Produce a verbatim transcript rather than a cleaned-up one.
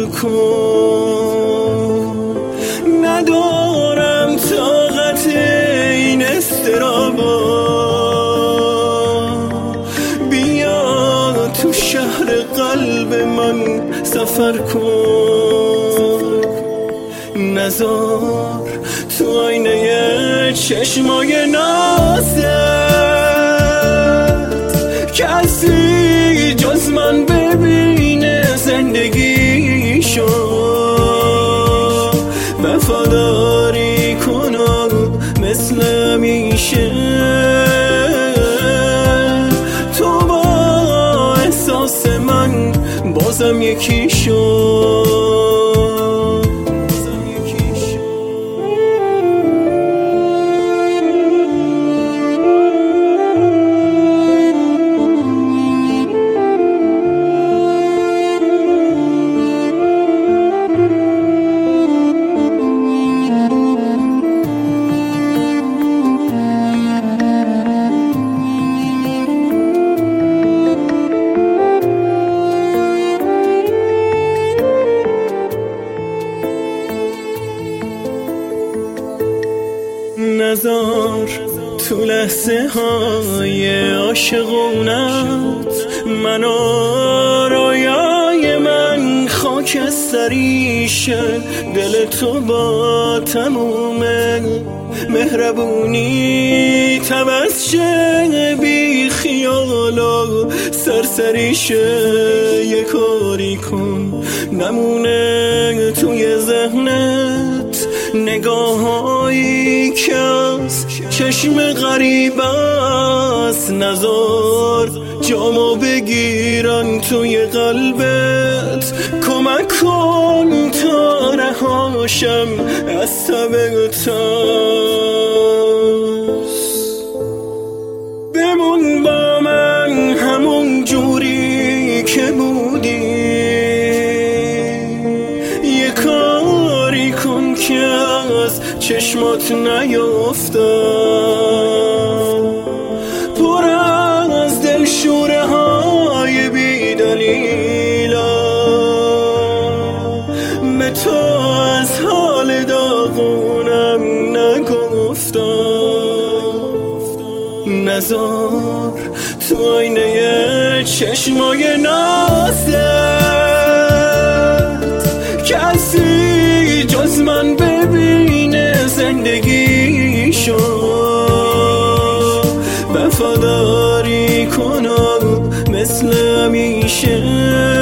کن. ندارم طاقت این استرابا، بیا تو شهر قلب من سفر کن. نزار تو آینه چشمای نازت کسی جز من ببینه زندگیشو. وفاداری کنم مثل همیشه، تو با احساس من بازم یکی شو. نزار تو لحظه های عاشقونت منو رویای من خاکستریشه. دل تو با تموم مهربونی تبس شه، بی خیال و سرسریشه. یه کاری کن نمونه توی ذهنت نگاهایی که از چشم غریب است. نزار جامو بگیرن توی قلبت، کمک کن تا رهاشم از تب ترس. بمون با من همون جوری که بودی، یه کاری کن که از چشمات نیفتم. پر از دل شوره های بی دلیلم، به تو از حال داغونم نگفتم. نزار تو آینه چشمای نازت کسی جز من ببینه زندگیشو. وفاداری کنم مثل همیشه،